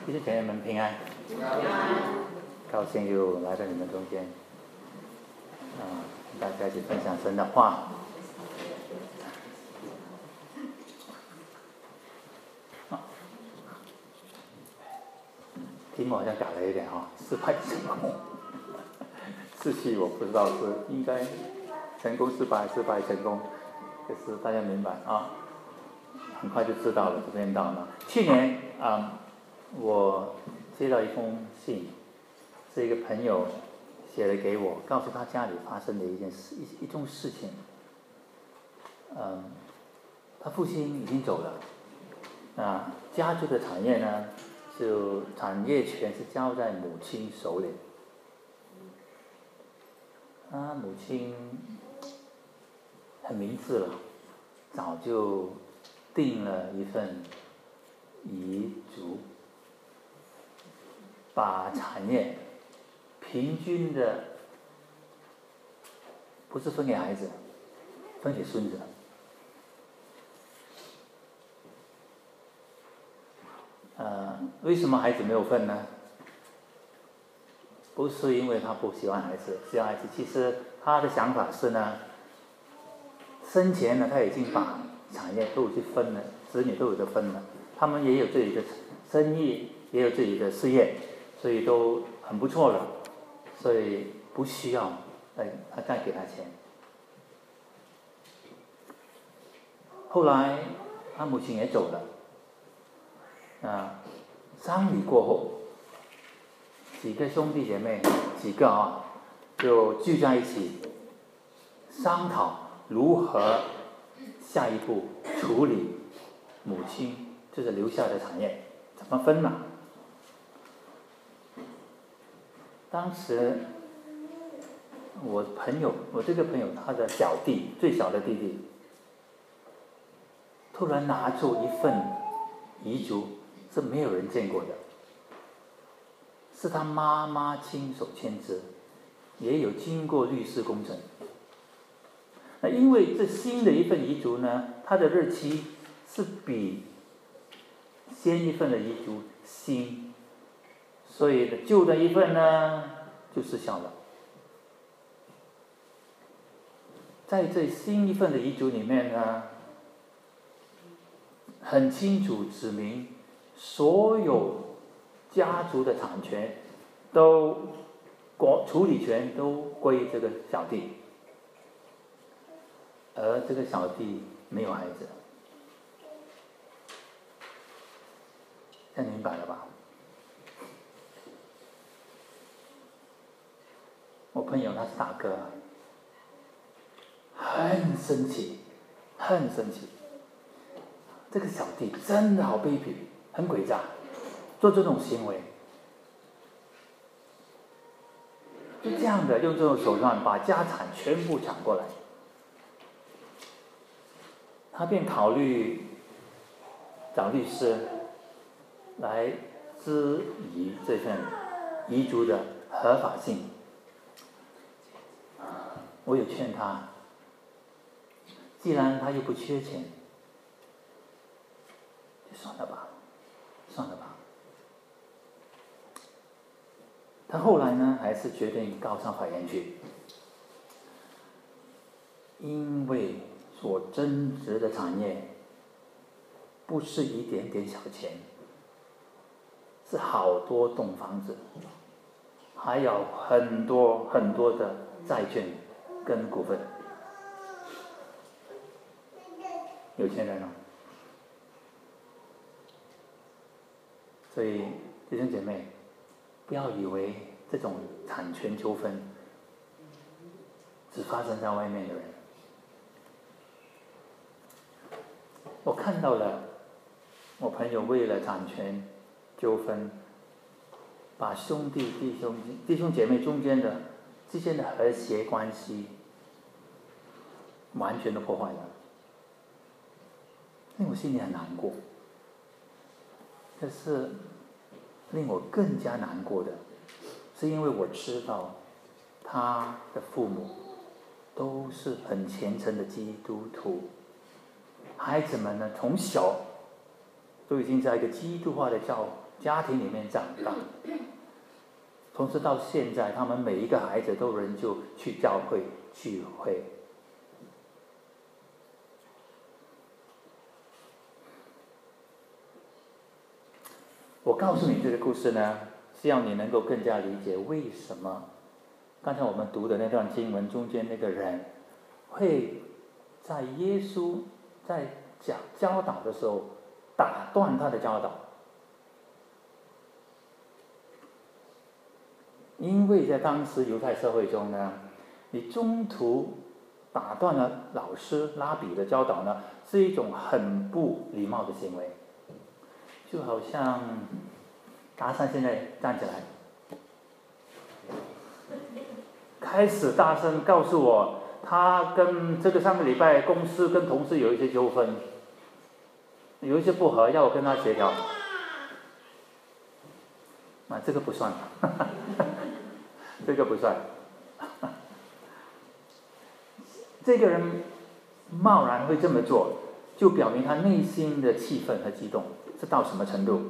弟兄姐妹们平安，高兴又来到你们中间，大家一起分享神的话。题目好像改了一点失败成功。次序我不知道是应该成功失败成功，可是大家明白很快就知道了，这边到了。去年我接到一封信，是一个朋友写的给我，告诉他家里发生的一种事情。他父亲已经走了，家族的产业呢，就产业权是交在母亲手里。母亲很明智了，早就定了一份遗嘱，把产业平均的不是分给孩子，分给孙子。为什么孩子没有份呢？不是因为他不喜欢孩子，喜欢孩子，其实他的想法是呢，生前呢他已经把产业都去分了，子女都有的分了，他们也有自己的生意，也有自己的事业，所以都很不错了，所以不需要他再给他钱。后来他母亲也走了，丧礼过后，几个兄弟姐妹就聚在一起商讨如何下一步处理母亲就是留下的产业怎么分嘛。当时我这个朋友他的最小的弟弟突然拿出一份遗嘱，是没有人见过的，是他妈妈亲手签字，也有经过律师公证。那因为这新的一份遗嘱呢，它的日期是比先一份的遗嘱新，所以旧的一份呢就失效了。在这新一份的遗嘱里面呢，很清楚指明所有家族的产权处理权都归这个小弟，而这个小弟没有孩子，这样明白了吧？我朋友他是大哥，很生气，这个小弟真的好卑鄙，很诡诈，做这种行为，就这样的用这种手段把家产全部抢过来。他便考虑找律师来质疑这份遗嘱的合法性。我有劝他，既然他又不缺钱，就算了吧。他后来呢，还是决定告上法院去，因为所增值的产业不是一点点小钱，是好多栋房子，还有很多很多的债券跟股份，有钱人所以弟兄姐妹，不要以为这种产权纠纷只发生在外面的人。我看到了我朋友为了产权纠纷，把弟兄姐妹之间的和谐关系完全都破坏了，令我心里很难过。可是令我更加难过的是，因为我知道他的父母都是很虔诚的基督徒，孩子们呢从小都已经在一个基督化的家庭里面长大，同时到现在，他们每一个孩子都仍旧去教会聚会。我告诉你这个故事呢，希望你能够更加理解为什么刚才我们读的那段经文中间那个人会在耶稣在讲教导的时候打断他的教导。因为在当时犹太社会中呢，你中途打断了老师拉比的教导呢，是一种很不礼貌的行为。就好像达山现在站起来，开始大声告诉我，他跟这个上个礼拜公司跟同事有一些纠纷，有一些不合，要我跟他协调。这个不算，这个不算。这个人贸然会这么做，就表明他内心的气愤和激动是到什么程度。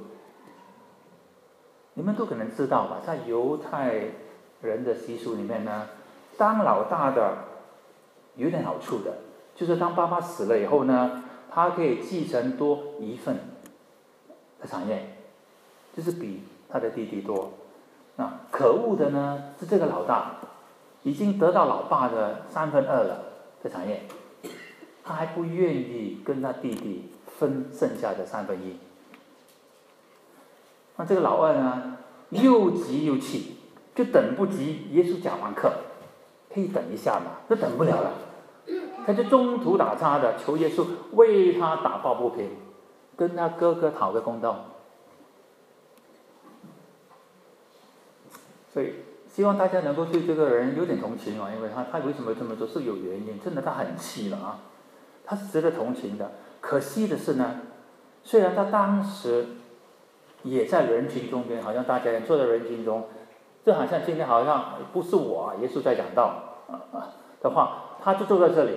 你们都可能知道吧，在犹太人的习俗里面呢，当老大的有点好处的，就是当爸爸死了以后呢，他可以继承多一份的产业，就是比他的弟弟多。那可恶的呢，是这个老大已经得到老爸的2/3了的产业，他还不愿意跟他弟弟分剩下的1/3。那这个老二呢，又急又气，就等不及耶稣讲完课，可以等一下嘛，都等不了了，他就中途打岔的求耶稣为他打抱不平，跟他哥哥讨个公道。所以希望大家能够对这个人有点同情因为他为什么这么做是有原因，真的他很气了啊，他是值得同情的。可惜的是呢，虽然他当时也在人群中间，好像大家也坐在人群中，就好像今天好像不是我耶稣在讲道的话，他就坐在这里。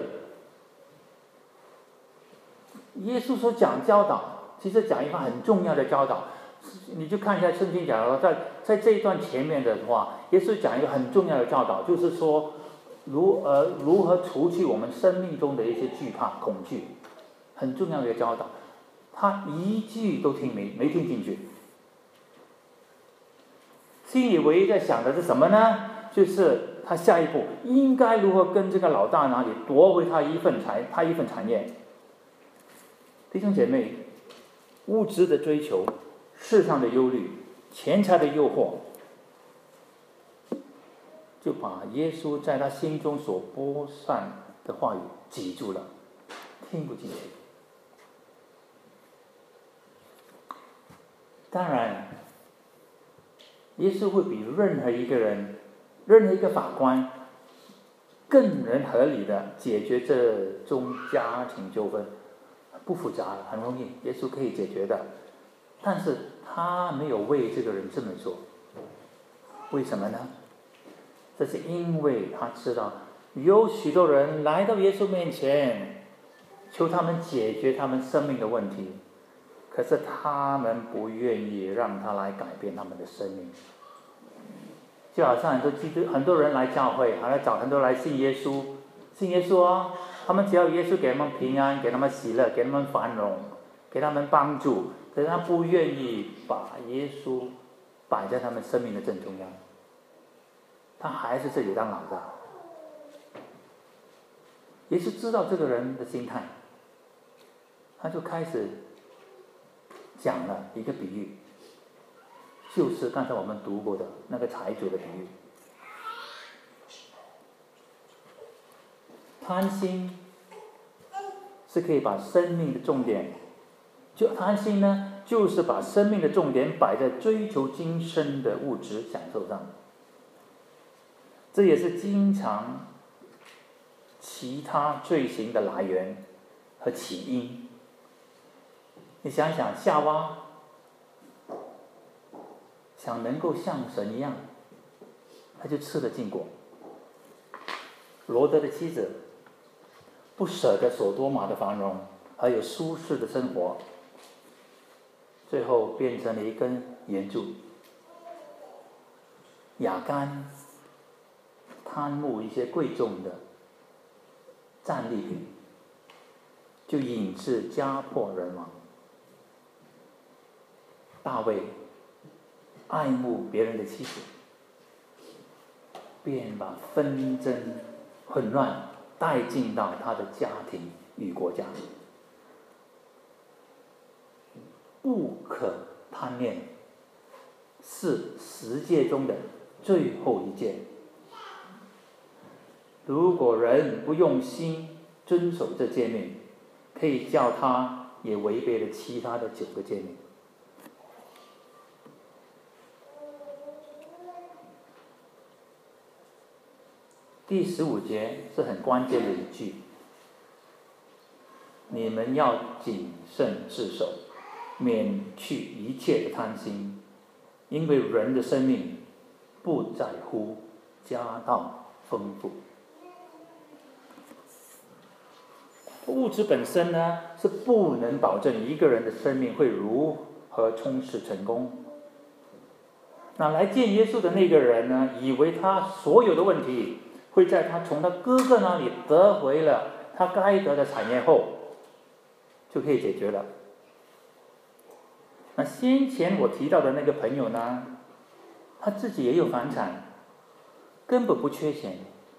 耶稣所讲教导，其实讲一个很重要的教导，你就看一下圣经讲的，在这一段前面的话，耶稣讲一个很重要的教导，就是说如何除去我们生命中的一些惧怕、恐惧，很重要的一个教导，他一句都没听进去，心里唯一在想的是什么呢？就是他下一步应该如何跟这个老大那里夺回他一份产业。弟兄姐妹，物质的追求、世上的忧虑、钱财的诱惑，就把耶稣在他心中所播散的话语挤住了，听不进去。当然，耶稣会比任何一个人、任何一个法官更能合理的解决这种家庭纠纷。不复杂了，很容易，耶稣可以解决的。但是他没有为这个人这么做，为什么呢？这是因为他知道有许多人来到耶稣面前，求他们解决他们生命的问题，可是他们不愿意让他来改变他们的生命。就好像很多人来教会，还要找很多人来信耶稣啊，他们只要耶稣给他们平安，给他们喜乐，给他们繁荣，给他们帮助，可是他不愿意把耶稣摆在他们生命的正中央，他还是自己当老大。耶稣知道这个人的心态，他就开始讲了一个比喻，就是刚才我们读过的那个财主的比喻。贪心是可以把生命的重点，贪心呢，就是把生命的重点摆在追求今生的物质享受上，这也是经常其他罪行的来源和起因。你想想，夏娃想能够像神一样，他就吃了禁果。罗德的妻子不舍得所多玛的繁荣，还有舒适的生活，最后变成了一根援助。亚干贪慕一些贵重的战利品，就引致家破人亡。大卫爱慕别人的妻子，便把纷争混乱带进到他的家庭与国家。不可贪恋是10诫中的最后一诫。如果人不用心遵守这诫命，可以叫他也违背了其他的9个诫命。第15节是很关键的一句：你们要谨慎自守，免去一切的贪心，因为人的生命不在乎家道丰富。物质本身呢，是不能保证一个人的生命会如何充实成功。那来见耶稣的那个人呢，以为他所有的问题会在他从他哥哥那里得回了他该得的产业后就可以解决了。那先前我提到的那个朋友呢，他自己也有房产，根本不缺钱。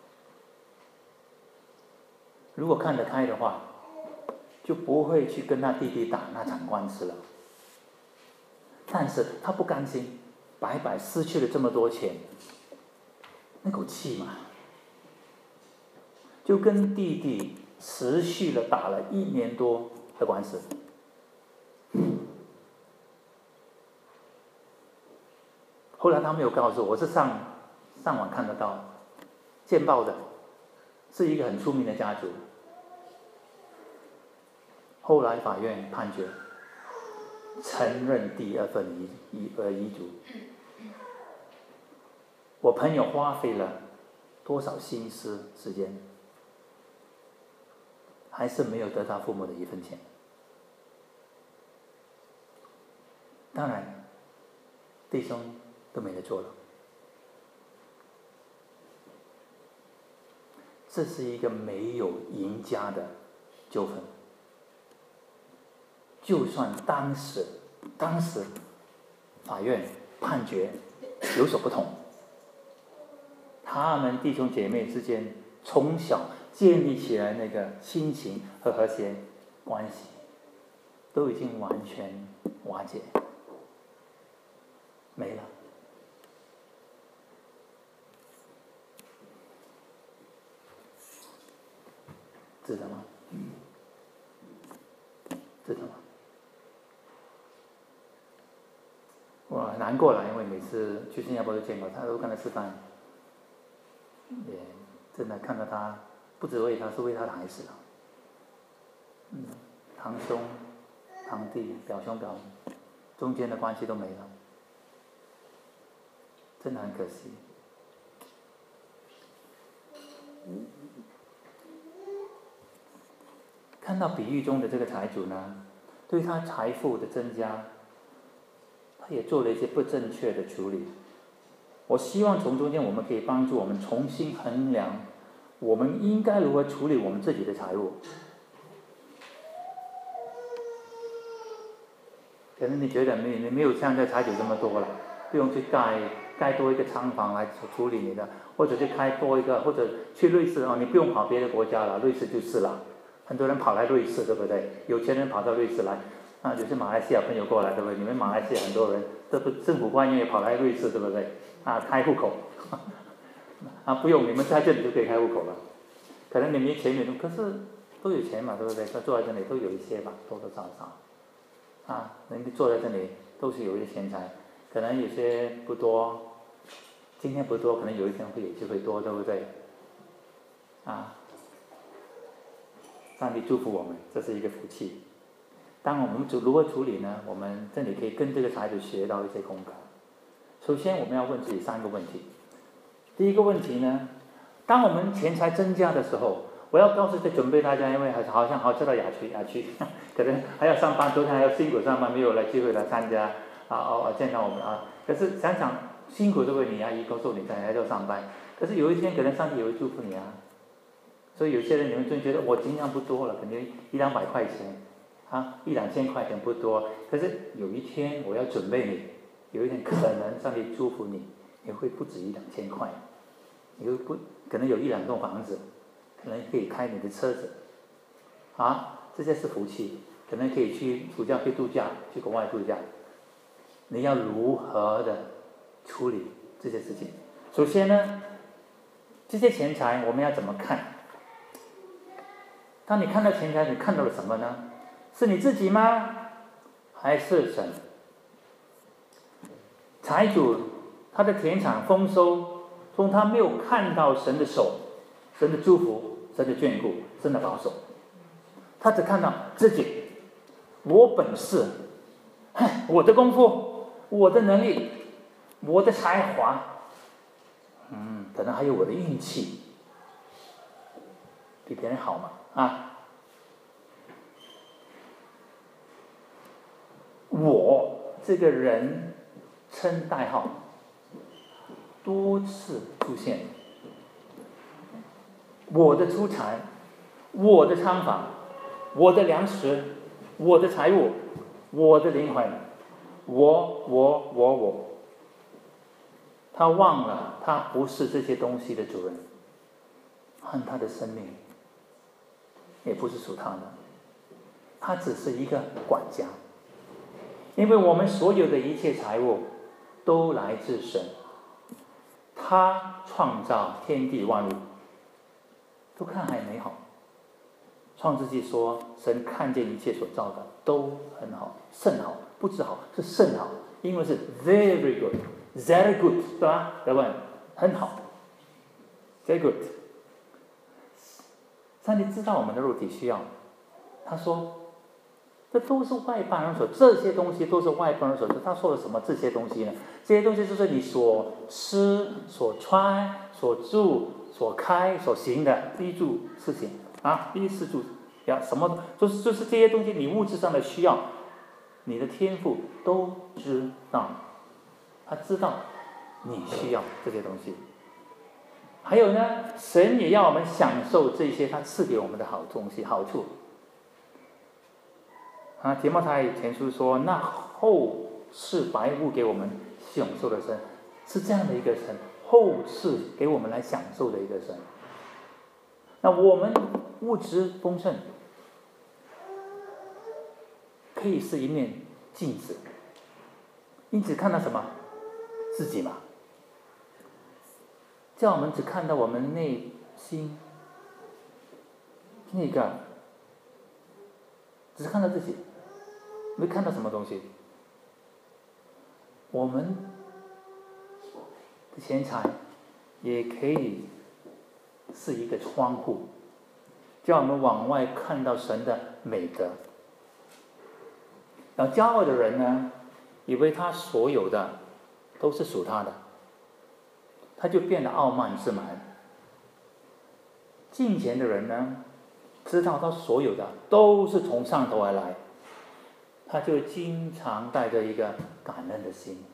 如果看得开的话，就不会去跟他弟弟打那场官司了。但是他不甘心白白失去了这么多钱，那口气嘛，就跟弟弟持续了打了1年多的官司。后来他没有告诉我，我是上网看得到见报的，是一个很出名的家族。后来法院判决承认第2份遗嘱。我朋友花费了多少心思时间，还是没有得到父母的1分钱。当然弟兄都没得做了。这是一个没有赢家的纠纷。就算当时法院判决有所不同，他们弟兄姐妹之间从小建立起来那个亲情和和谐关系，都已经完全瓦解，没了。值得吗？值得吗？我难过了，因为每次去新加坡都见过他，都跟他吃饭，也真的看到他不只为他，是为他的孩子了。堂兄、堂弟、表兄、表妹，中间的关系都没了，真的很可惜。看到比喻中的这个财主呢，对他财富的增加，他也做了一些不正确的处理。我希望从中间我们可以帮助我们重新衡量，我们应该如何处理我们自己的财务。可能你觉得你没有像这财主这么多了，不用去盖多一个仓房来处理你的，或者去开多一个，或者去瑞士你不用跑别的国家了，瑞士就是了。很多人跑来瑞士，对不对？有钱人跑到瑞士来，有些马来西亚朋友过来，对不对？你们马来西亚很多人都不政府官员也跑来瑞士，对不对？开户口，不用你们在这里就可以开户口了。可能你没钱，可是都有钱嘛，对不对？他坐在这里都有一些吧，多多少少，人家坐在这里都是有一些钱财，可能有些不多，今天不多，可能有一天会有机会多，对不对？上帝祝福我们，这是一个福气。当我们如何处理呢？我们这里可以跟这个孩子学到一些功课。首先，我们要问自己3个问题。第一个问题呢，当我们钱财增加的时候，我要告诉准备大家，因为好像知道雅区可能还要上班，昨天还要辛苦上班，没有来机会来参加见到我们啊。可是想想辛苦这位你阿姨告诉你在来这上班，可是有一天可能上帝也会祝福你啊。所以有些人你们真觉得我尽量不多了，可能100-200块钱啊，1-2千块钱不多，可是有一天我要准备你，有一天可能上帝祝福你，也会不止1-2千块，你会不可能有1-2栋房子，可能可以开你的车子啊，这些是福气，可能可以去暑假去度假，去国外度假。你要如何的处理这些事情？首先呢，这些钱财我们要怎么看？当你看到钱财，你看到了什么呢？是你自己吗？还是神？财主他的田产丰收，从他没有看到神的手、神的祝福、神的眷顾、神的保守，他只看到自己，我本事，我的功夫，我的能力，我的才华，可能还有我的运气，比别人好嘛啊！我这个人称代号多次出现，我的出产，我的仓房，我的粮食，我的财物，我的灵魂，我。他忘了他不是这些东西的主人，和他的生命也不是属他的，他只是一个管家。因为我们所有的一切财物都来自神，他创造天地万物，都看还美好。创世纪说，神看见一切所造的都很好，甚好，不止好，是甚好，因为是 very good。Very good， 对吧？对吧？很好 ，very good。上帝知道我们的肉体需要，他说，这都是外邦人所，这些东西都是外邦人所。他说了什么？这些东西呢？这些东西就是你所吃、所穿、所住、所开、所行的衣住事情啊，衣食住呀，什么就是这些东西，你物质上的需要，你的天父都知道。他知道你需要这些东西，还有呢，神也要我们享受这些他赐给我们的好东西、好处。提摩太前书说，那后赐百物给我们享受的神，是这样的一个神，后赐给我们来享受的一个神。那我们物质丰盛，可以是一面镜子，因此看到什么？自己嘛，叫我们只看到我们内心那个，只是看到自己，没看到什么东西。我们的钱财也可以是一个窗户，叫我们往外看到神的美德。然后骄傲的人呢，以为他所有的都是属他的，他就变得傲慢自满。敬虔的人呢，知道他所有的都是从上头而来，他就经常带着一个感恩的心。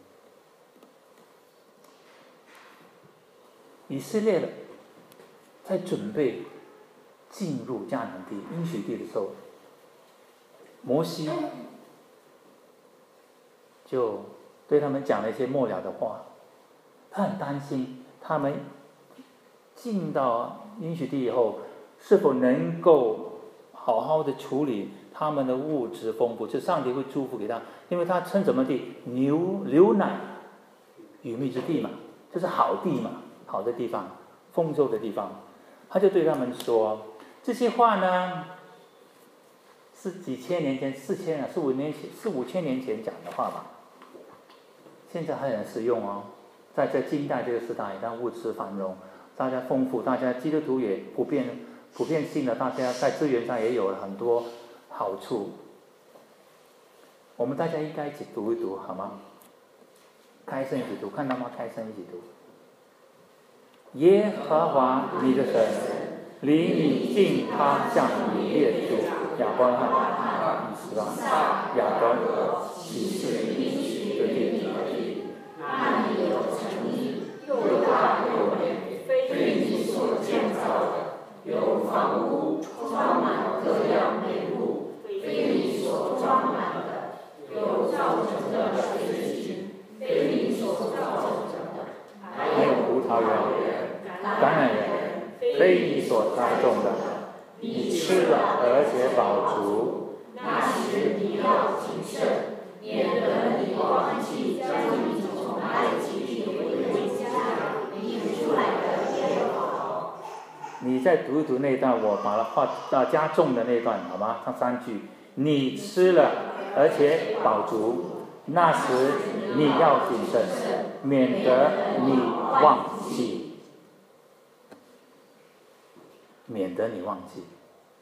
以色列在准备进入迦南地应许地的时候，摩西就对他们讲了一些末了的话，他很担心他们进到应许地以后，是否能够好好的处理他们的物质丰富，就上帝会祝福给他，因为他称什么地？牛奶与蜜之地嘛，就是好地嘛，好的地方，丰收的地方。他就对他们说，这些话呢，是几千年前4-5千年前讲的话吧。现在还很实用哦，在近代这个时代，让物质繁荣，大家丰富，大家基督徒也普遍性的，大家在资源上也有了很多好处。我们大家应该一起读一读，好吗？开声一起读，看到吗？开声一起读。耶和华你的神领你进他向你列祖亚伯拉罕、以撒、雅各起誓的房屋装满各样美物，非你所装满的，有造成的水井，非你所造成的， 还有葡萄园、橄榄园，非你所栽种的，你吃了而且饱足。 那时你要谨慎，免得你忘记将你从埃及地回家领出来的耶和华。 你再读一读那段，我把它画到加重的那段，好吗？唱3句。你吃了而且饱足，那时你要谨慎，免得你忘记，免得你忘记。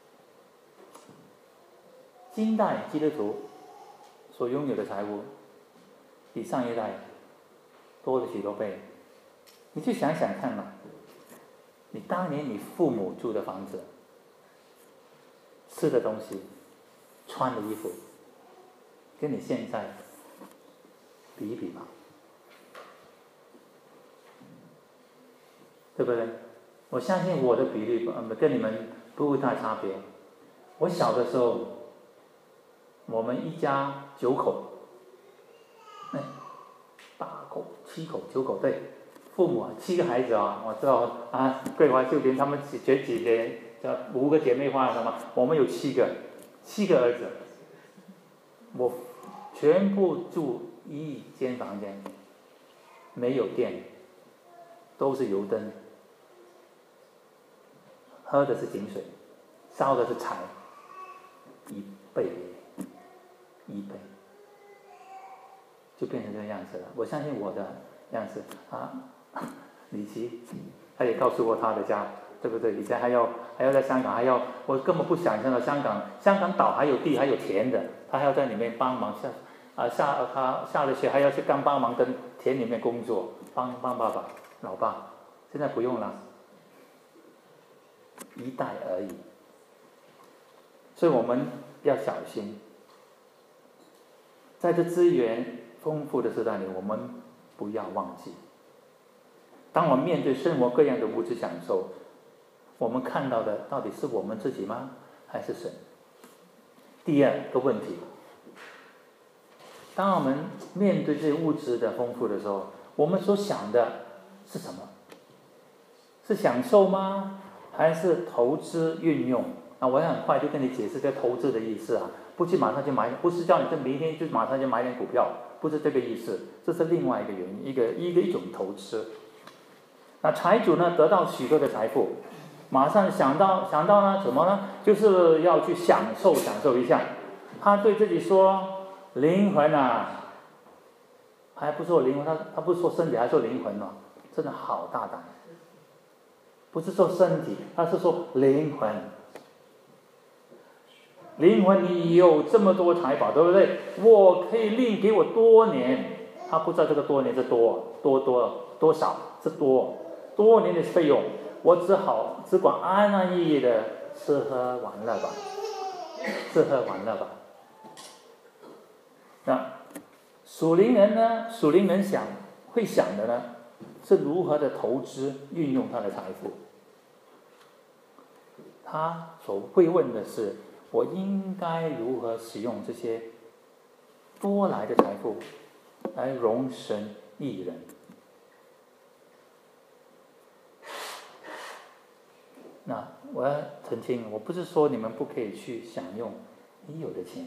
今代基督徒所拥有的财物，比上一代多了许多倍。你去想想看嘛，你当年你父母住的房子，吃的东西，穿的衣服，跟你现在比一比吧，对不对？我相信我的比例跟你们不会太差别。我小的时候，我们一家9口，8口、7口、9口，对，父母7个孩子啊，我知道啊，桂花秀莲他们姐姐叫5个姐妹花什么，我们有7个儿子，我全部住一间房间，没有电，都是油灯，喝的是井水，烧的是柴，1倍，就变成这个样子了。我相信我的样子啊，李琦他也告诉过他的家，对不对？以前还要在香港，我根本不想象到香港岛还有地还有田的，他还要在里面帮忙下了学还要去帮忙跟田里面工作，帮老爸，现在不用了，一代而已。所以我们要小心，在这资源丰富的时代里，我们不要忘记，当我们面对生活各样的物质享受，我们看到的到底是我们自己吗？还是神？第二个问题，当我们面对这些物质的丰富的时候，我们所想的是什么？是享受吗？还是投资运用？我要很快就跟你解释这个投资的意思啊，不去马上就买，不是叫你这明天就马上就买点股票，不是这个意思，这是另外一个原因，一种投资。那财主呢，得到许多的财富，马上想到呢，什么呢？就是要去享受一下。他对自己说：“灵魂啊，还不说灵魂，他不是说身体，还说灵魂哦，真的好大胆。不是说身体，他是说灵魂。灵魂，你有这么多财宝，对不对？我可以另给我多年，他不知道这个多年是多少，是多年的费用，我只管安安逸逸的吃喝玩乐吧。那属灵人呢？属灵人会想的呢，是如何的投资运用他的财富。他所会问的是，我应该如何使用这些多来的财富来荣神益人？那我要澄清，我不是说你们不可以去享用你有的钱。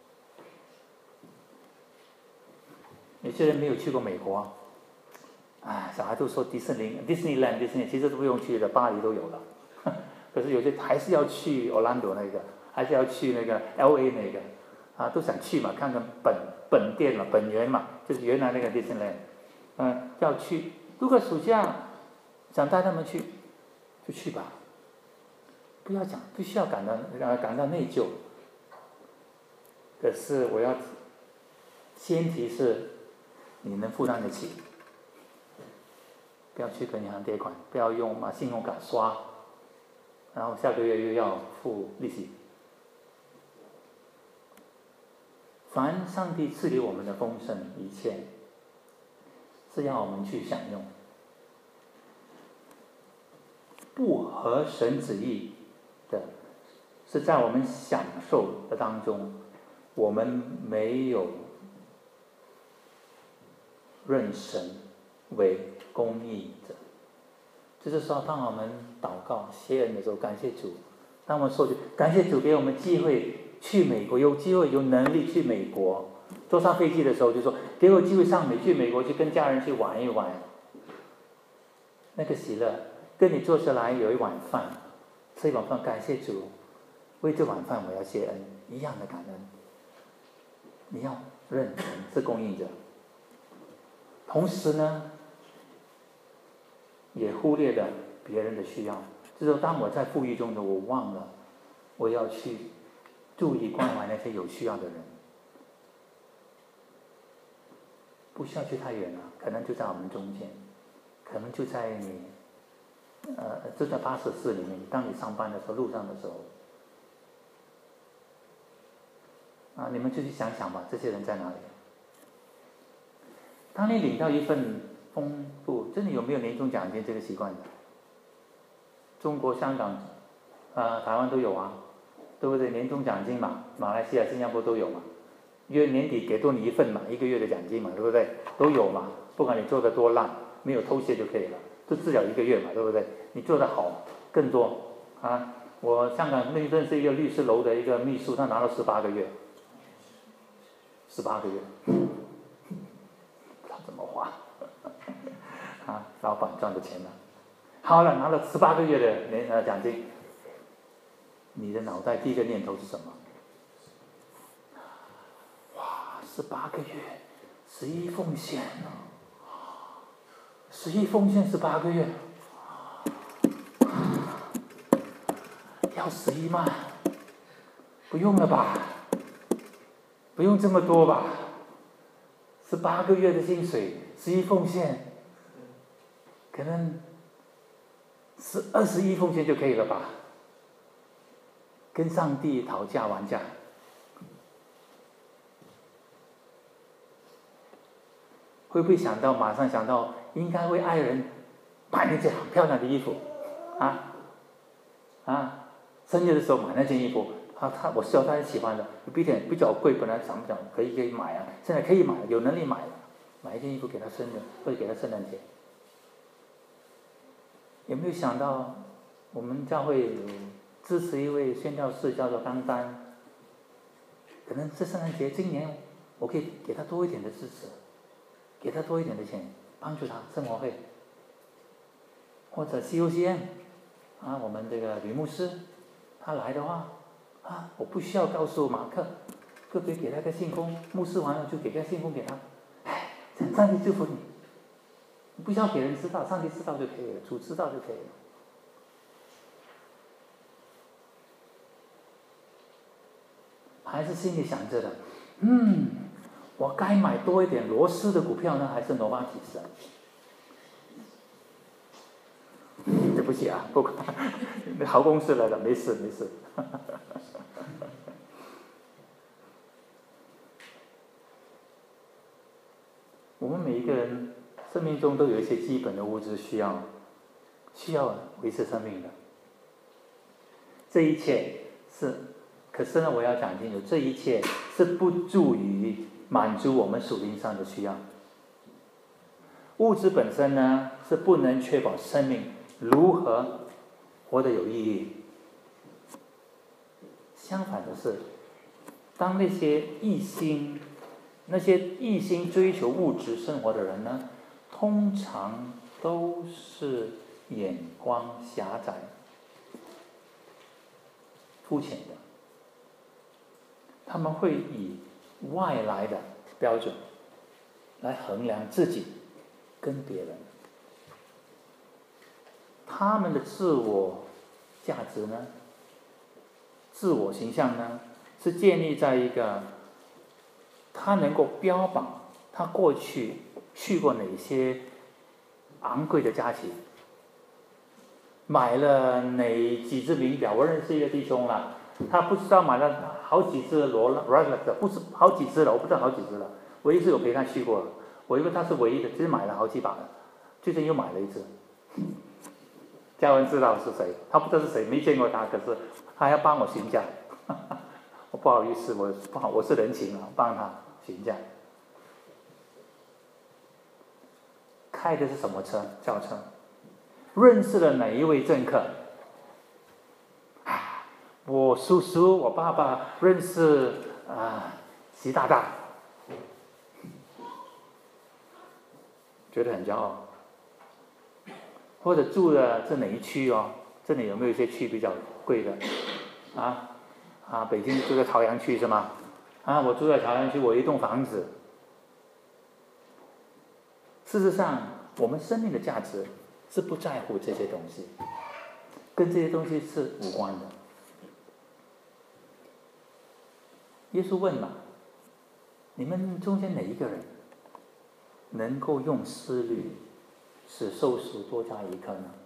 有些人没有去过美国，小孩都说Disneyland，其实都不用去的，巴黎都有了。可是有些还是要去 Orlando 那个，还是要去那个 LA 那个，都想去嘛，看看本店嘛，本源嘛，就是原来那个 Disneyland，要去。如果暑假想带他们去，就去吧，不需要感到内疚。可是我要前提是你能负担得起，不要去跟银行借款，不要用信用卡刷，然后下个月又要付利息。凡上帝赐给我们的丰盛一切，是要我们去享用。不合神旨意， 的，是在我们享受的当中，我们没有认神为公义者。就是说，当我们祷告谢恩的时候，感谢主；当我们说感谢主给我们机会去美国，有机会有能力去美国，坐上飞机的时候就说给我机会去美国去跟家人去玩一玩。那个喜乐，跟你坐下来有一碗饭，吃一碗饭，感谢主，为这碗饭我要谢恩，一样的感恩。你要认神是供应者，同时呢，也忽略了别人的需要。就是说，当我在富裕中的，我忘了我要去注意关怀那些有需要的人。不需要去太远了，可能就在我们中间，可能就在你就在巴士室里面。当你上班的时候，路上的时候，你们就去想想吧，这些人在哪里？当你领到一份丰富，真的有没有年终奖金这个习惯的？中国、香港、台湾都有啊，对不对？年终奖金嘛，马来西亚、新加坡都有嘛。月年底给多你一份嘛，1个月的奖金嘛，对不对？都有嘛，不管你做得多烂，没有偷窃就可以了，就至少1个月嘛，对不对？你做得好更多啊！我香港认识一个律师楼的一个秘书，他拿了18个月，18个月，他怎么花？老板赚的钱了。好了，拿了18个月的奖金，你的脑袋第一个念头是什么？18个月，11奉献，11奉献18个月，要11万，不用了吧？不用这么多吧？18个月的薪水，11奉献，可能21奉献就可以了吧？跟上帝讨价还价。会不会马上想到应该为爱人买那件很漂亮的衣服生日的时候买那件衣服我知道他喜欢的，比较贵，本来想不想可以买啊，现在可以买，有能力买了，买一件衣服给他生日或者给他圣诞节。有没有想到我们教会支持一位宣教士叫做甘丹，可能这圣诞节今年我可以给他多一点的支持，给他多一点的钱，帮助他生活费。或者 COCM 我们这个吕牧师他来的话我不需要告诉马克，可不可以给他个信封？牧师完了就给个信封给他，上帝祝福你，你不需要给人知道，上帝知道就可以了，主知道就可以了。还是心里想着的，我该买多一点罗斯的股票呢，还是诺瓦提斯？对不起不管，好公司来了，没事。我们每一个人生命中都有一些基本的物质需要维持生命的。这一切可是呢，我要讲清楚，这一切是不足以满足我们属灵上的需要。物质本身呢，是不能确保生命如何活得有意义。相反的是，当那些一心追求物质生活的人呢，通常都是眼光狭窄、肤浅的。他们会以外来的标准来衡量自己跟别人。他们的自我价值呢，自我形象呢，是建立在一个他能够标榜他过去去过哪些昂贵的家庭，买了几只名表。我认识一个弟兄啦，他不知道买了好几只Rolex，不是好几只了，我不知道好几只了。我一直有陪他去过，我以为他是唯一的，只是买了好几把了，最近又买了一只。 嘉文知道是谁，他不知道是谁，没见过他，可是他要帮我询价，我不好意思，我是人情啊，帮他询价。开的是什么车？轿车。认识了哪一位政客？我叔叔、我爸爸认识习大大，觉得很骄傲。或者住的是哪一区哦？这里有没有一些区比较贵的？北京住在朝阳区是吗？我住在朝阳区，我有一栋房子。事实上，我们生命的价值是不在乎这些东西，跟这些东西是无关的。耶稣问嘛：你们中间哪一个人能够用思虑使寿数多加一刻呢？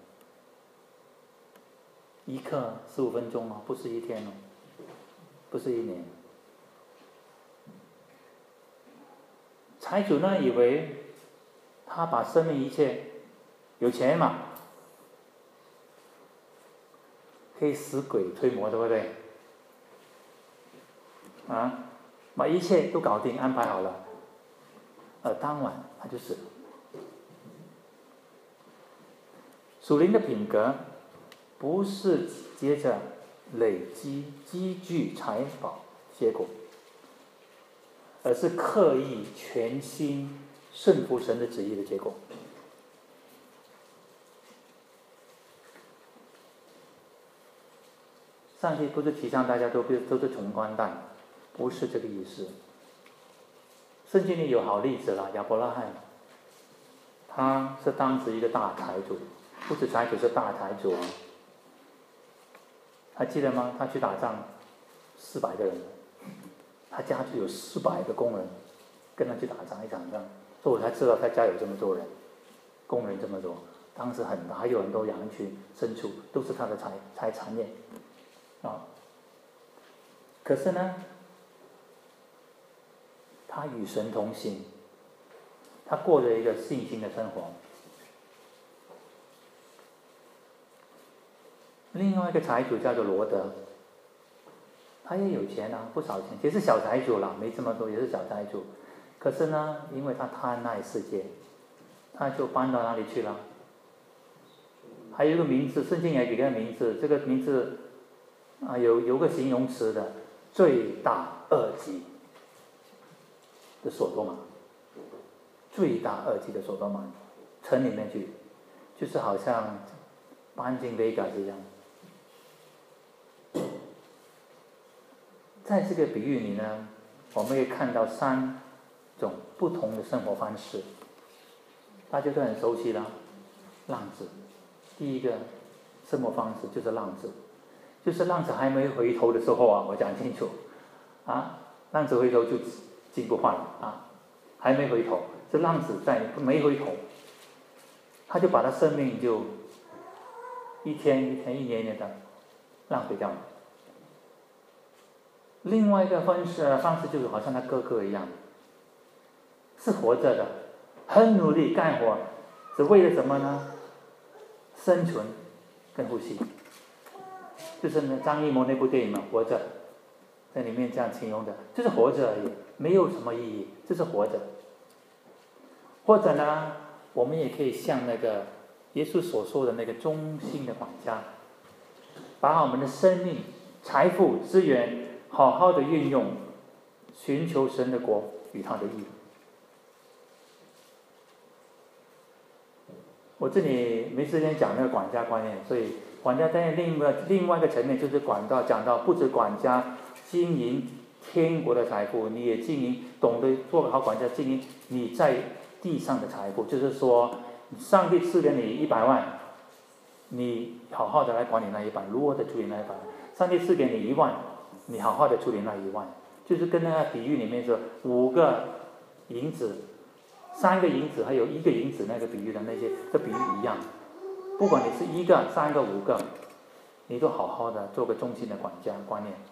一刻15分钟哦，不是一天哦，不是1年。财主呢，以为他把生命一切，有钱嘛，可以使鬼推磨，对不对？把一切都搞定，安排好了，当晚他就死了。属灵的品格不是接着累积积聚财宝结果，而是刻意全心顺服神的旨意的结果。上帝不是提倡大家都是穷光蛋，不是这个意思。圣经里有好例子了，亚伯拉罕，他是当时一个大财主，不止财主，是大财主啊。还记得吗？他去打仗，400个人，他家就有400个工人跟他去打仗一场仗，所以我才知道他家有这么多人，工人这么多。当时很大，还有很多羊群、牲畜，都是他的财产业可是呢，他与神同行，他过着一个信心的生活。另外一个财主叫做罗德，他也有钱不少钱，也是小财主啦，没这么多，也是小财主。可是呢，因为他贪爱世界，他就搬到哪里去了？还有一个名字，圣经也给个名字，这个名字有个形容词的，罪大恶极的所多玛，罪大恶极的所多玛，城里面去，就是好像搬进 Vegas 一样。在这个比喻里呢，我们可以看到3种不同的生活方式，大家都很熟悉啦。浪子，第一个生活方式就是浪子，就是浪子还没回头的时候我讲清楚浪子回头就金不换了还没回头，是浪子在没回头，他就把他生命就一天一天、一年一年的浪费掉了。另外一个方式就是好像他哥哥一样，是活着的，很努力干活，是为了什么呢？生存跟呼吸。就是张艺谋那部电影嘛，《活着》，在里面这样形容的，就是活着而已，没有什么意义，就是活着。或者呢，我们也可以像那个耶稣所说的那个忠心的管家，把我们的生命、财富、资源好好的运用，寻求神的国与他的义。我这里没时间讲那个管家观念，所以管家在另外一个层面就是讲到不止管家经营天国的财富，你也懂得做个好管家，经营你在地上的财富。就是说，上帝赐给你100万，你好好的来管理那100，如何的处理那100万。上帝赐给你1万，你好好的处理那1万。就是跟那个比喻里面说5个银子、3个银子还有1个银子那个比喻的那些的比喻一样，不管你是1个、3个、5个，你都好好的做个忠心的管家观念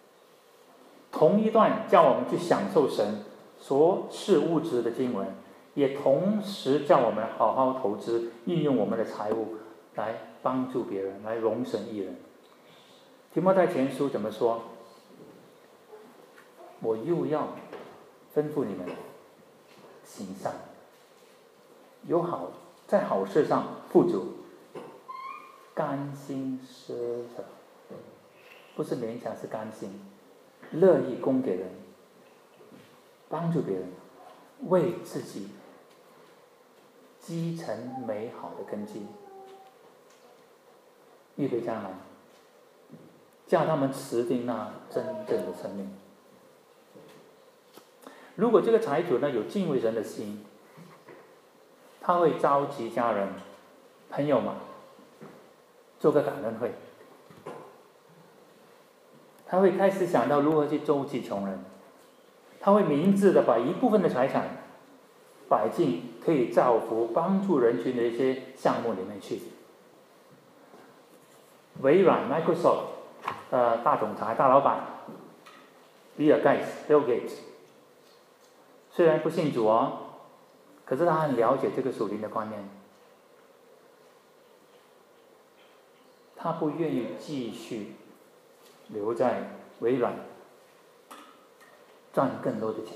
同一段叫我们去享受神所赐物质的经文， 也同时叫我们好好投资，运用我们的财物来帮助别人，来荣神益人。提摩太前书怎么说？我又要吩咐你们行善，在好事上富足，甘心施舍，不是勉强，是甘心，乐意供给人，帮助别人，为自己积成美好的根基，预备将来，叫他们持定那真正的生命。如果这个财主呢有敬畏神的心，他会召集家人、朋友嘛，做个感恩会。他会开始想到如何去周济穷人，他会明智的把一部分的财产摆进可以造福帮助人群的一些项目里面去。微软 Microsoft 大总裁、大老板比尔盖茨 Bill Gates， 虽然不信主哦，可是他很了解这个属灵的观念，他不愿意继续留在微软赚更多的钱，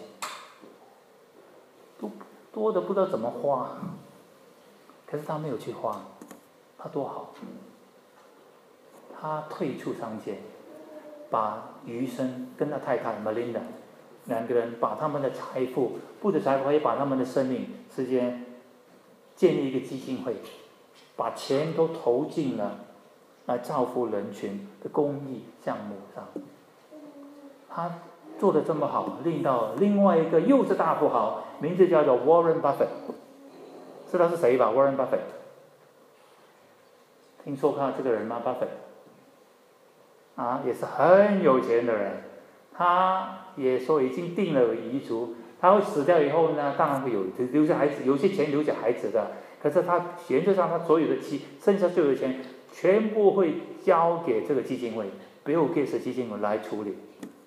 多的不知道怎么花，可是他没有去花，他多好，他退出商界，把余生跟他太太 Melinda 两个人把他们的财富，不止财富，也把他们的生命之间建立一个基金会，把钱都投进了来造福人群的公益项目上。他做得这么好，令到另外一个又是大富豪，名字叫做 Warren Buffett， 知道是谁吧？ Warren Buffett， 听说过这个人吗？ Buffett 也是很有钱的人，他也说已经定了遗嘱，他会死掉以后呢，当然会留下孩子，有些钱留给孩子的，可是他原则上他所有的剩下所有的钱全部会交给这个基金会 Bill Gates 基金会来处理。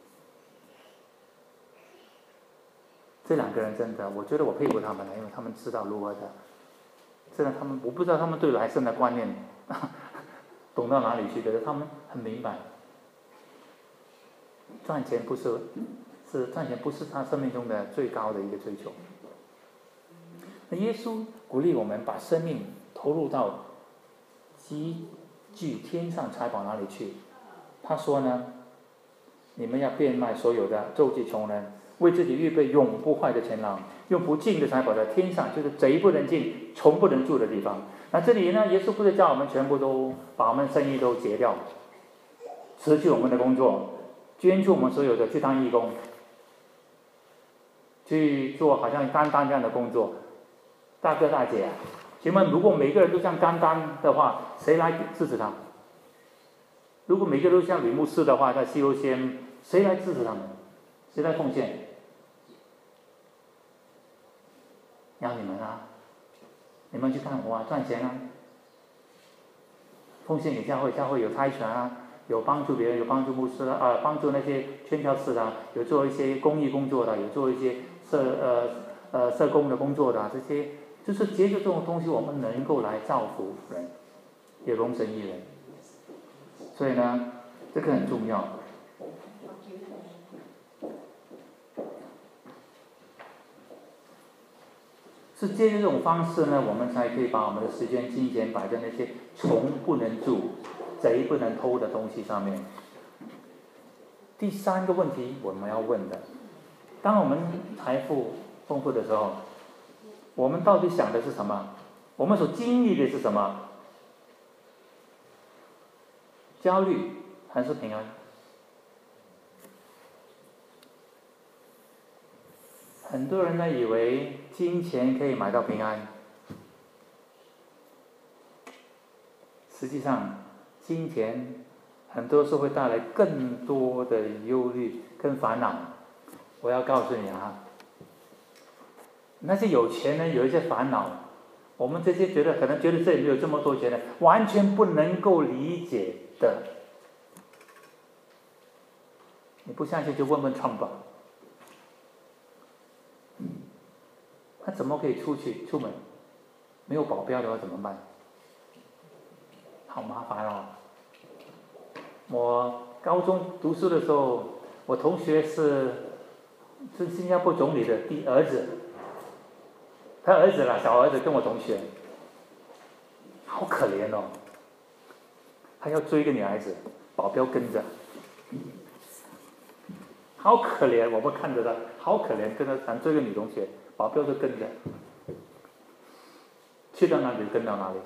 这两个人真的，我觉得我佩服他们了，因为他们知道如何的，真的我不知道他们对来生的观念懂到哪里去，可是他们很明白，赚钱不是他生命中的最高的一个追求。那耶稣鼓励我们把生命投入到积聚天上财宝哪里去？他说呢，你们要变卖所有的，周济穷人，为自己预备永不坏的钱囊，用不尽的财宝在天上，就是贼不能进，虫不能住的地方。那这里呢，耶稣不是叫我们全部都把我们的生意都结掉，辞去我们的工作，捐出我们所有的去当义工，去做好像甘丹这样的工作。大哥大姐请问如果每个人都像甘丹的话，谁来支持他？如果每个人都像吕牧师的话，在西游仙，谁来支持他们？谁来奉献？要你们啊，你们去看我赚钱啊，奉献给教会，教会有差传啊，有帮助别人，有帮助牧师帮助那些宣教士的，有做一些公益工作的，有做一些社工的工作的，这些就是借着这种东西，我们能够来造福人，也荣神益人。所以呢，这个很重要。是借着这种方式呢，我们才可以把我们的时间、金钱摆在那些虫不能住、贼不能偷的东西上面。第三个问题我们要问的，当我们财富丰富的时候，我们到底想的是什么？我们所经历的是什么？焦虑还是平安？很多人呢以为金钱可以买到平安，实际上金钱很多时候会带来更多的忧虑跟烦恼。我要告诉你那些有钱人有一些烦恼，我们这些可能觉得这里没有这么多钱的，完全不能够理解的。你不相信就问问Trump吧。 他怎么可以出门？没有保镖的话怎么办？好麻烦哦。我高中读书的时候，我同学是新加坡总理的儿子，他儿子啦，小儿子跟我同学，好可怜哦。他要追一个女孩子，保镖跟着，好可怜。我们看着他，好可怜，跟着想追个女同学，保镖就跟着，去到哪里就跟到哪里。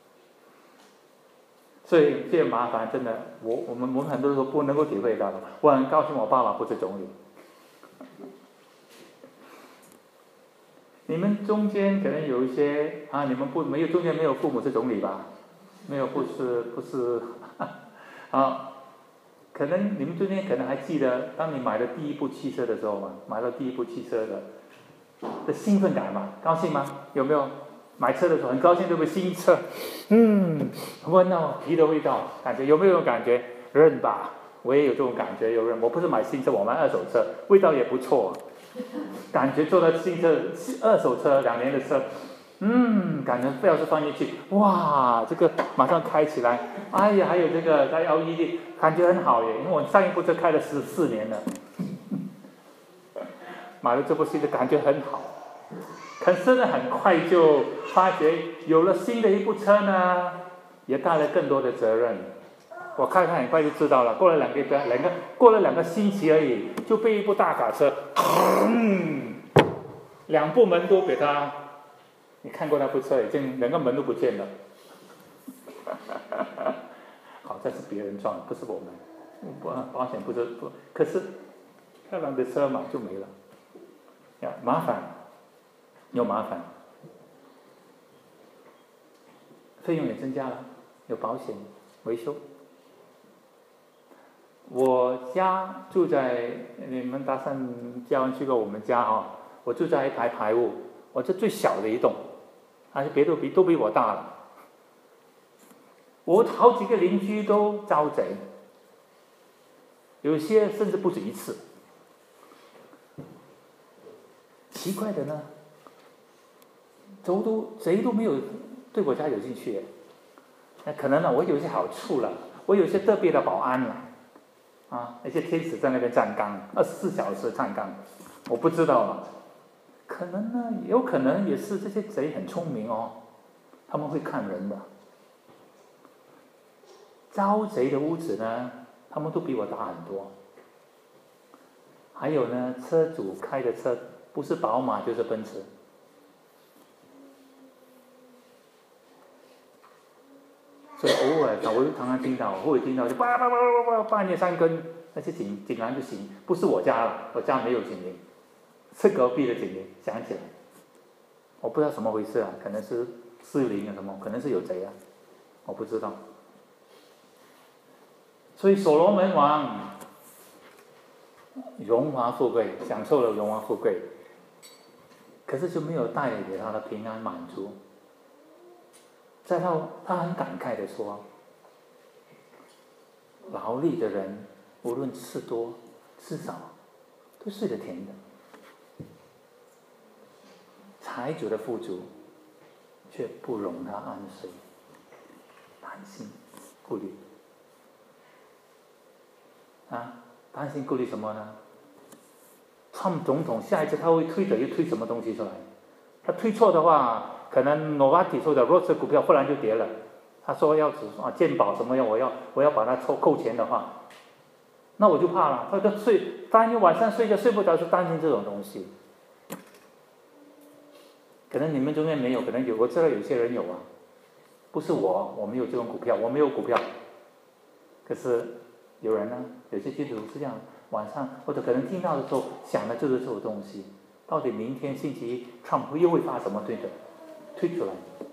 所以这些麻烦真的，我们很多时候不能够体会到的。我很高兴我爸爸不是总理。你们中间可能有一些啊，你们中间没有父母是总理吧？没有，不是啊，可能你们中间可能还记得，当你买了第一部汽车的时候嘛，买了第一部汽车的兴奋感嘛，高兴吗？有没有？买车的时候很高兴，对不对？新车，闻到皮的味道，感觉有没有感觉？认吧，我也有这种感觉，有认。我不是买新车，我买二手车，味道也不错，感觉坐在新车、二手车2年的车，感觉钥匙放进去，哇，这个马上开起来，哎呀，还有这个带 LED， 感觉很好耶。因为我上一部车开了14年了，买了这部新的，感觉很好。可是呢，很快就发觉有了新的一部车呢，也带来更多的责任。我看很快就知道了，过了2个星期而已，就被一部大卡车，2部门都给他。你看过那部车，已经2个门都不见了。好在是别人撞，不是我们，保险不，可是漂亮的车嘛就没了，呀，麻烦。有麻烦，费用也增加了，有保险维修。我家住在你们搭上嘉文去过我们家哈，我住在一排屋，我这最小的一栋，而且别都比我大了。我好几个邻居都招贼，有些甚至不止一次。奇怪的呢。谁都没有对我家有兴趣，可能呢，我有一些好处了，我有一些特别的保安了，那些天使在那边站岗，24小时站岗，我不知道啊，可能呢，有可能也是这些贼很聪明哦，他们会看人的，招贼的屋子呢，他们都比我大很多，还有呢，车主开的车不是宝马就是奔驰。所以偶尔我常常听到，就半夜3更，那些警察就行，不是我家了，我家没有警铃，是隔壁的警铃响起来，我不知道什么回事啊，可能是失灵啊什么，可能是有贼啊，我不知道。所以所罗门王荣华富贵，享受了荣华富贵，可是就没有带给他的平安满足。再到他很感慨的说，劳力的人无论吃多吃少都睡得甜的，财主的富足却不容他安睡，担心顾虑担心顾虑什么呢？川普总统下一次他会推什么东西出来？他推错的话，可能 Novartis 或者 Roche 股票忽然就跌了。他说要健保什么样，我要把它扣钱的话，那我就怕了。他担心晚上睡觉睡不着，是担心这种东西。可能你们中间没有，可能有，我知道有些人有啊。不是我没有这种股票，我没有股票。可是有人呢，有些基督徒是这样，晚上或者可能听到的时候想的就是这种东西。到底明天星期一 Trump 又会发什么推出来？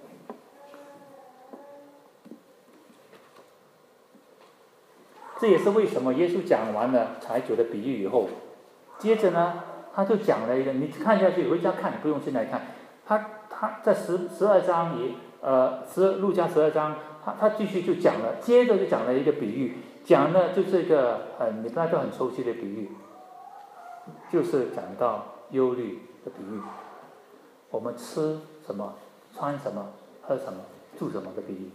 这也是为什么耶稣讲完了财主的比喻以后，接着呢，他就讲了一个，你看下去，回家看，不用现在看。他在12章路加12章，他继续就讲了，接着就讲了一个比喻，讲的就是一个你大家都很熟悉的比喻，就是讲到忧虑的比喻。 我们吃什么、穿什么、喝什么、住什么的比喻。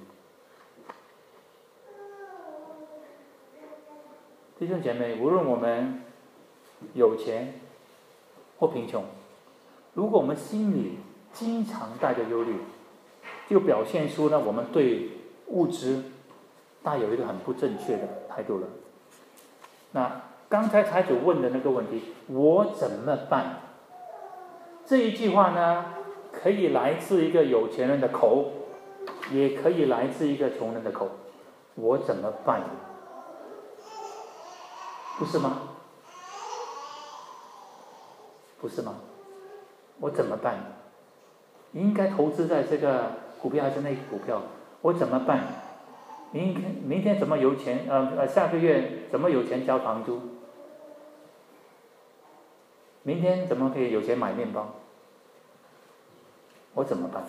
弟兄姐妹，无论我们有钱或贫穷，如果我们心里经常带着忧虑，就表现出呢我们对物质带有一个很不正确的态度了。那刚才财主问的那个问题，我怎么办？这一句话呢，可以来自一个有钱人的口，也可以来自一个穷人的口。我怎么办？不是吗？不是吗？我怎么办？应该投资在这个股票还是那个股票？我怎么办？明天怎么有钱？下个月怎么有钱交房租？明天怎么可以有钱买面包？我怎么办？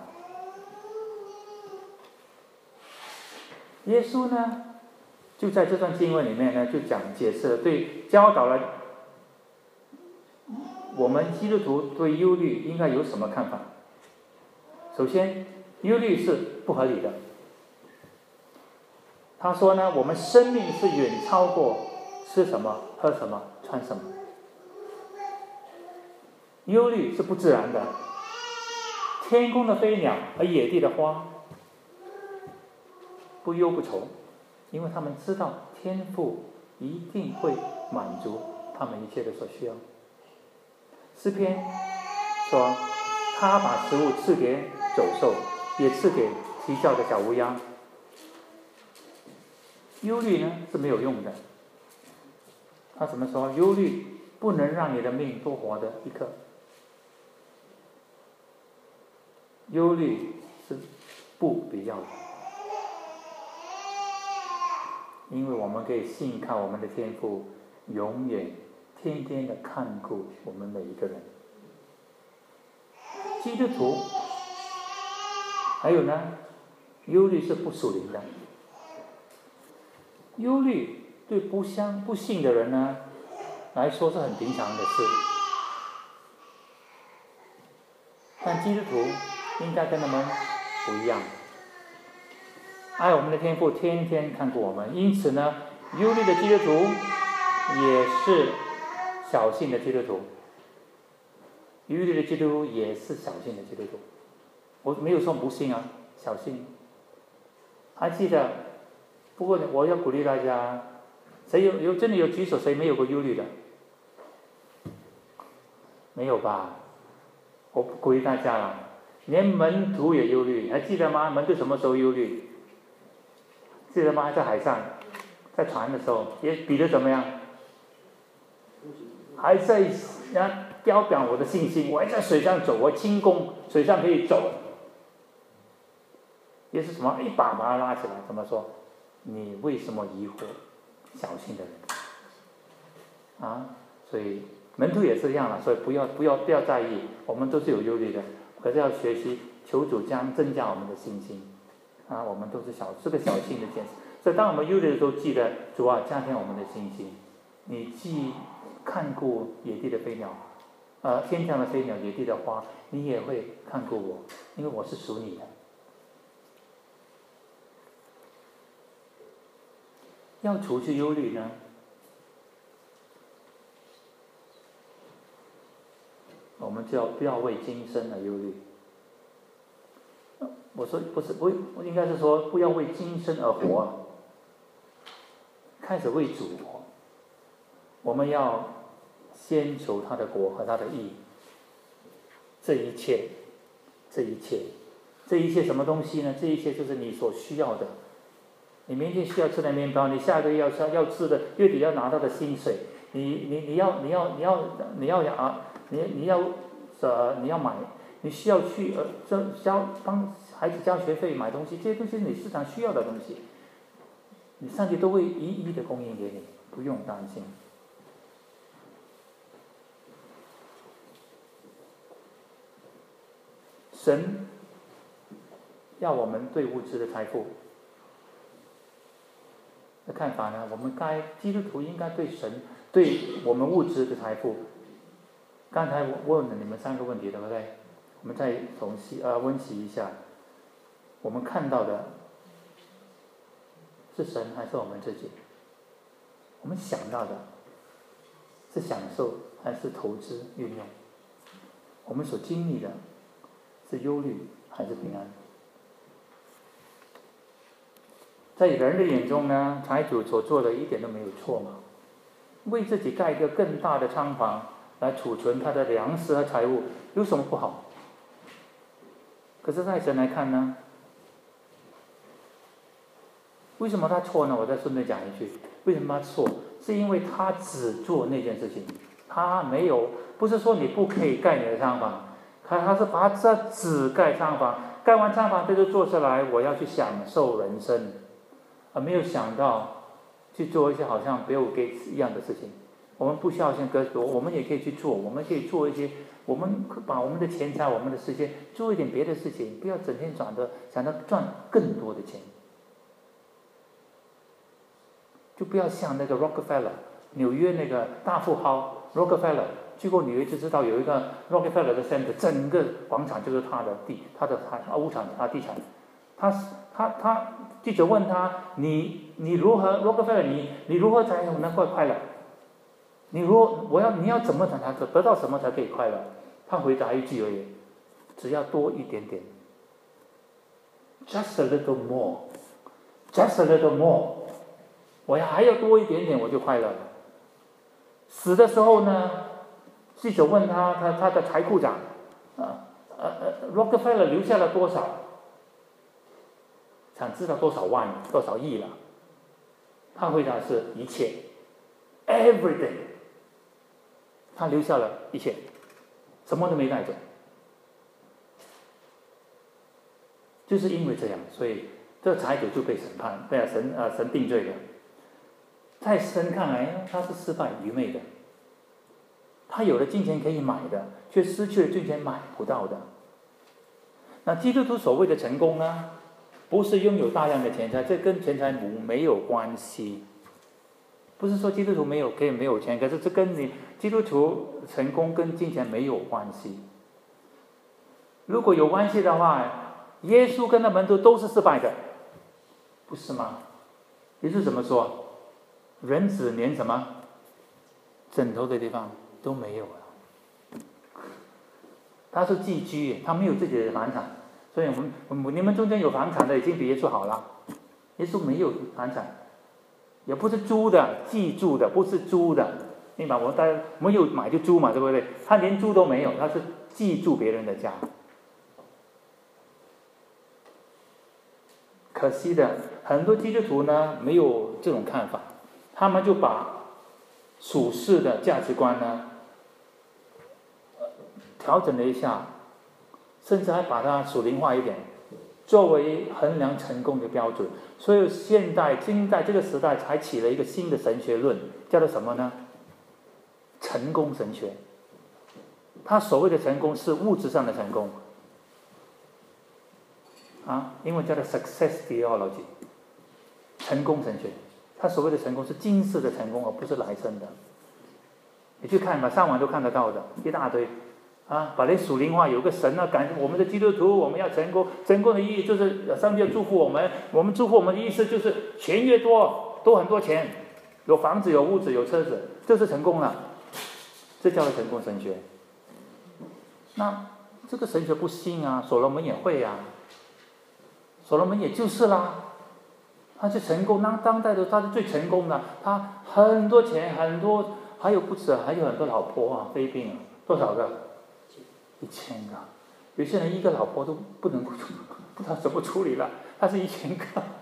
耶稣呢，就在这段经文里面呢，就解释了，教导了我们基督徒对忧虑应该有什么看法。首先，忧虑是不合理的。他说呢，我们生命是远超过吃什么、喝什么、穿什么。忧虑是不自然的。天空的飞鸟和野地的花不忧不愁，因为他们知道天父一定会满足他们一切的所需要。诗篇说，他把食物赐给走兽，也赐给啼叫的小乌鸦。忧虑呢是没有用的。他怎么说？忧虑不能让你的命多活的一刻。忧虑是不必要的，因为我们可以信靠我们的天父，永远天天的看顾我们每一个人。基督徒还有呢，忧虑是不属灵的。忧虑对不信的人呢来说是很平常的事，但基督徒应该跟他们不一样，爱我们的天父天天看顾我们，因此呢，忧虑的基督徒也是小信的基督徒，忧虑的基督徒也是小信的基督徒。我没有说不信啊，小信。还记得，不过我要鼓励大家，谁真的有举手，谁没有过忧虑的？没有吧？我鼓励大家了。连门徒也忧虑，还记得吗？门徒什么时候忧虑？记得吗？还在海上，在船的时候，彼得怎么样？还在标表我的信心，我还在水上走，我轻功，水上可以走。也是什么？一把他拉起来，怎么说？你为什么疑惑？小心的人啊！所以门徒也是一样了，所以不要在意，我们都是有忧虑的。可是要学习求主增加我们的信心啊！我们都是这个小信的建设。所以当我们忧虑的时候，记得主啊，加添我们的信心。你既看顾野地的飞鸟，天上的飞鸟、野地的花，你也会看顾我，因为我是属你的。要除去忧虑呢，我们就不要为今生而忧虑。我说我应该是说不要为今生而活，开始为主活。我们要先求他的国和他的义。这一切什么东西呢？这一切就是你所需要的。你明天需要吃的面包，你下个月要吃的月底要拿到的薪水，你要买，你需要去帮孩子交学费、买东西，这些东西是你市场需要的东西，你上帝都会一一的供应给你，不用担心。神要我们对物质的财富的看法呢？我们基督徒应该对我们物质的财富，刚才我问了你们3个问题，对不对？我我们再温习一下，我们看到的是神还是我们自己？我们想到的是享受还是投资运用？我们所经历的是忧虑还是平安？在人的眼中呢，财主所做的一点都没有错嘛，为自己盖一个更大的仓房来储存他的粮食和财物，有什么不好？可是在神来看呢，为什么他错呢？我再顺便讲一句，为什么他错？是因为他只做那件事情，他没有，不是说你不可以盖你的仓房，他是把这只盖仓房，盖完仓房这就坐下来，我要去享受人生，而没有想到去做一些好像 Bill Gates 一样的事情。我们不需要先割夺，我们也可以去做，我们可以做一些，我们把我们的钱财、我们的时间做一点别的事情，不要整天想着赚更多的钱。就不要像那个 Rockefeller 纽约那个大富豪 Rockefeller， 去过纽约就知道有一个 Rockefeller 的 center， 整个广场就是他的地，他的屋产，他地产。他记者问他，你如何 Rockefeller 你如何才能够快乐？你要怎么才得到什么才可以快乐？他回答一句而已，只要多一点点 ，just a little more，just a little more。我还要多一点点，我就快乐了。死的时候呢，记者问他的财库长，Rockefeller 留下了多少？想知道多少万、多少亿了？他回答是一切 ，everything。他留下了一切，什么都没带走。就是因为这样，所以这个财主就被审判，被神定罪了。在神看来，他是失败、愚昧的。他有了金钱可以买的，却失去了金钱买不到的。那基督徒所谓的成功呢，不是拥有大量的钱财，这跟钱财没有关系。不是说基督徒可以没有钱，可是这跟你基督徒成功跟金钱没有关系。如果有关系的话，耶稣跟他门徒都是失败的，不是吗？耶稣怎么说？人子连什么枕头的地方都没有了。他是寄居，他没有自己的房产，所以你们中间有房产的已经比耶稣好了。耶稣没有房产，也不是租的，寄住的，不是租的，明白？我们没有买就租嘛，对不对？他连租都没有，他是寄住别人的家。可惜的，很多基督徒呢没有这种看法，他们就把属世的价值观呢调整了一下，甚至还把它属灵化一点，作为衡量成功的标准。所以近代这个时代才起了一个新的神学论，叫做什么呢？成功神学。他所谓的成功是物质上的成功英文叫做 success theology， 成功神学。他所谓的成功是今世的成功，而不是来生的。你去看吧，上网都看得到的，一大堆把那属灵化，有个神感我们的基督徒，我们要成功。成功的意义就是上帝要祝福我们，我们祝福我们的意思就是钱越多，都很多钱，有房子、有屋子、有车子，这是成功了。这叫做成功神学。那这个神学不新所罗门也会所罗门也就是啦。他是成功，当代的他是最成功的，他很多钱，很多，还有不止，还有很多老婆菲律宾多少个？1000个。有些人一个老婆都不知道怎么处理了，他是1000个。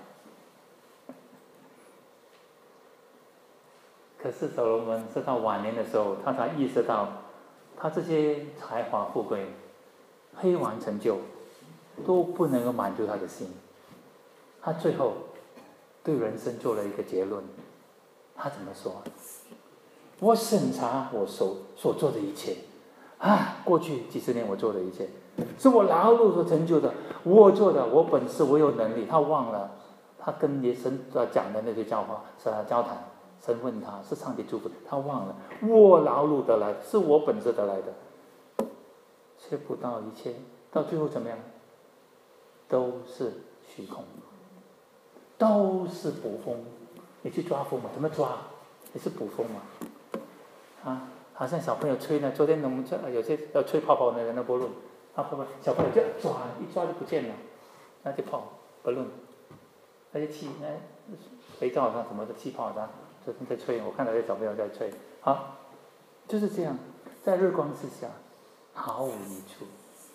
可是所罗门是到晚年的时候，他才意识到，他这些才华富贵、黑王成就，都不能够满足他的心。他最后对人生做了一个结论，他怎么说？我审查我所做的一切，过去几十年我做的一切，是我劳碌所成就的，我做的，我本事，我有能力。他忘了，他跟神讲的那些交谈，神问他是上帝祝福，他忘了，我劳碌得来，是我本事得来的，却不到一切到最后怎么样？都是虚空，都是捕风。你去抓风嘛？怎么抓？也是捕风嘛。啊，好像小朋友吹呢。昨天我们有些要吹泡泡的人，那不论，小朋友就抓，一抓就不见了，那就泡不论，那些气，那肥皂上什么的气泡上，昨天在吹，我看到有些小朋友在吹，啊，就是这样，在日光之下毫无益处。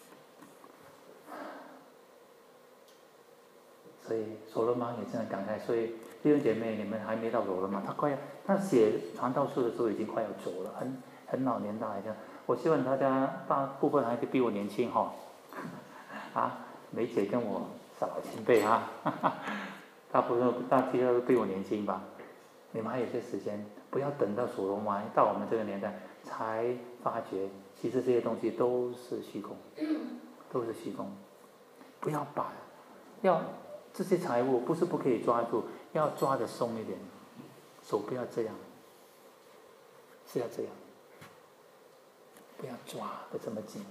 所以所罗门也这样感慨，所以弟兄姐妹，你们还没到所罗门，他写传道书的时候已经快要走了，很老年大这样。我希望大家大部分还是比我年轻哈，啊，梅姐跟我少前辈啊，大部分大体都比我年轻吧。你们还有些时间，不要等到所罗门到我们这个年代才发觉，其实这些东西都是虚空，都是虚空。不要把这些财物不是不可以抓住，要抓得松一点，手不要这样，是要这样，不要抓得这么紧。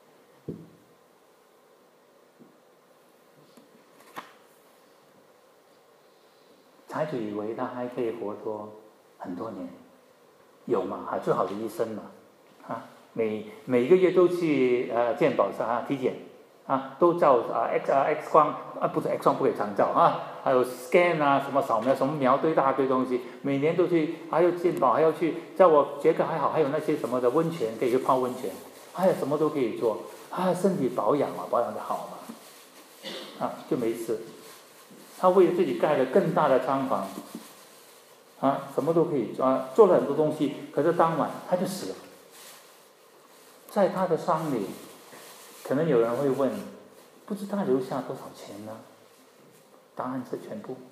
财主以为他还可以活多很多年，有嘛？最好的医生嘛，啊，每个月都去健保上体检。都照X 光不是 X 光不可以常照还有 scan 什么扫描什么描一大堆东西，每年都去，还有健保还要去，在我觉得还好，还有那些什么的温泉可以去泡温泉，还有什么都可以做，身体保养保养的好嘛，就没事。他为了自己盖了更大的仓房，什么都可以做了很多东西，可是当晚他就死了，在他的丧礼。可能有人会问，不知他留下多少钱呢？答案是全部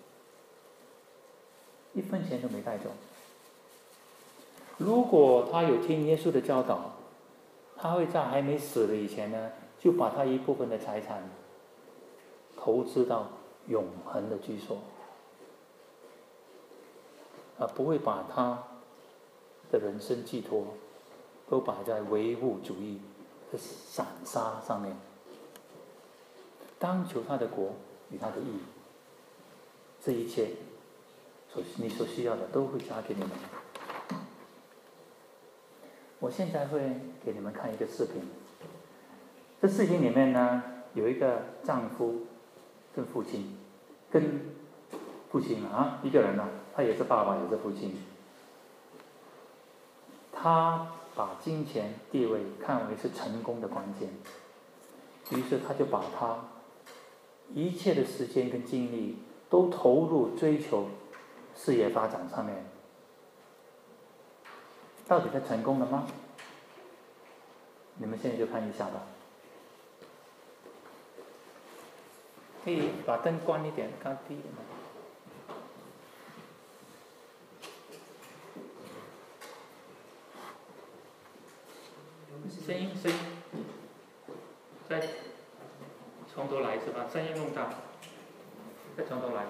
，1分钱都没带走。如果他有听耶稣的教导，他会在还没死的以前呢，就把他一部分的财产投资到永恒的居所，不会把他的人生寄托都摆在唯物主义的散沙上面，当求他的国与他的义，这一切你所需要的都会加给你们。我现在会给你们看一个视频，这视频里面呢有一个丈夫跟父亲一个人他也是爸爸也是父亲，他把金钱地位看为是成功的关键，于是他就把他一切的时间跟精力都投入追求事业发展上面。到底他成功了吗？你们现在就看一下吧。可以把灯关一点，关低一点。声音，再从头来是吧？声音弄大，再从头来。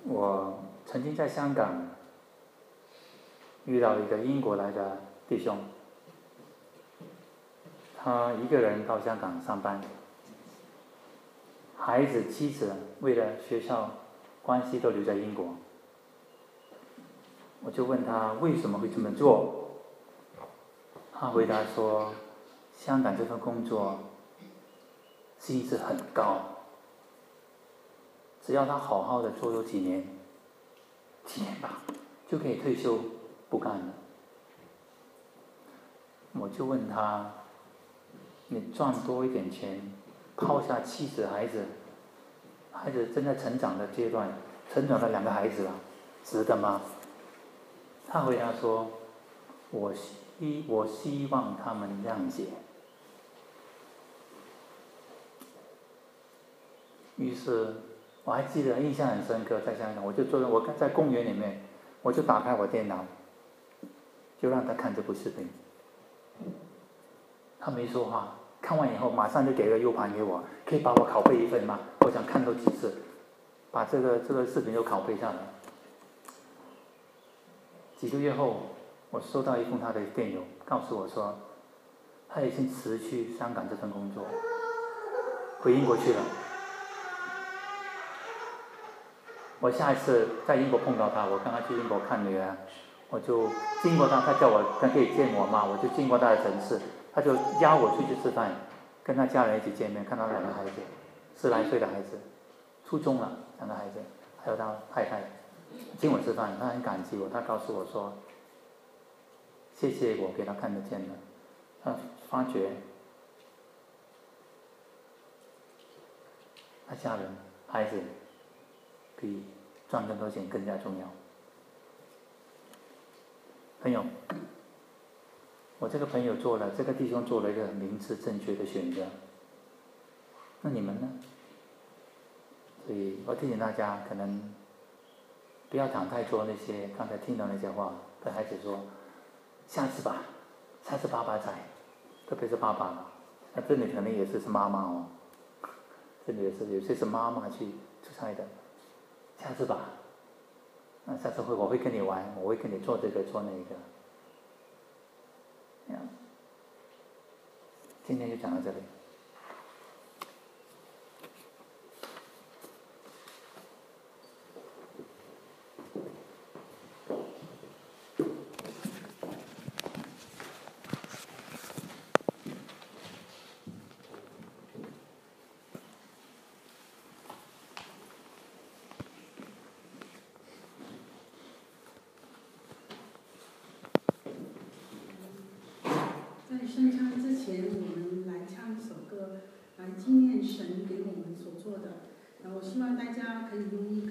我曾经在香港遇到一个英国来的弟兄，他一个人到香港上班，孩子、妻子为了学校关系都留在英国。我就问他为什么会这么做，他回答说，香港这份工作薪资很高，只要他好好的做几年吧，就可以退休不干了。我就问他，你赚多一点钱，抛下妻子孩子正在成长的阶段，成长了2个孩子了，值得吗？他回答说，我希望他们谅解。于是我还记得印象很深刻，在香港我在公园里面，我就打开我电脑，就让他看这部视频。他没说话，看完以后马上就给了 U 盘给我，可以把我拷贝1份吗？我想看多几次，把这个视频都拷贝下来。几个月后，我收到一封他的电邮，告诉我说，他已经辞去香港这份工作，回英国去了。我下一次在英国碰到他，我刚刚去英国看女儿，我就经过他，他叫我可以见我妈，我就经过他的城市，他就邀我出去吃饭，跟他家人一起见面，看到2个孩子，10来岁的孩子，初中了2个孩子，还有他太太，请我吃饭，他很感激我，他告诉我说，谢谢我给他看得见的，他发觉他家人孩子比赚更多钱更加重要。朋友，我这个弟兄做了一个明智正确的选择，那你们呢？所以我提醒大家，可能不要讲太多那些刚才听到那些话，跟孩子说，下次吧，下次爸爸在，特别是爸爸，那这里可能也是妈妈哦，这里也是有些是妈妈去出差的，下次吧，那下次我会跟你玩，我会跟你做这个做那个。今天就讲到这里。 在圣餐之前，我们来唱一首歌，来纪念神给我们所做的。我希望大家可以用一个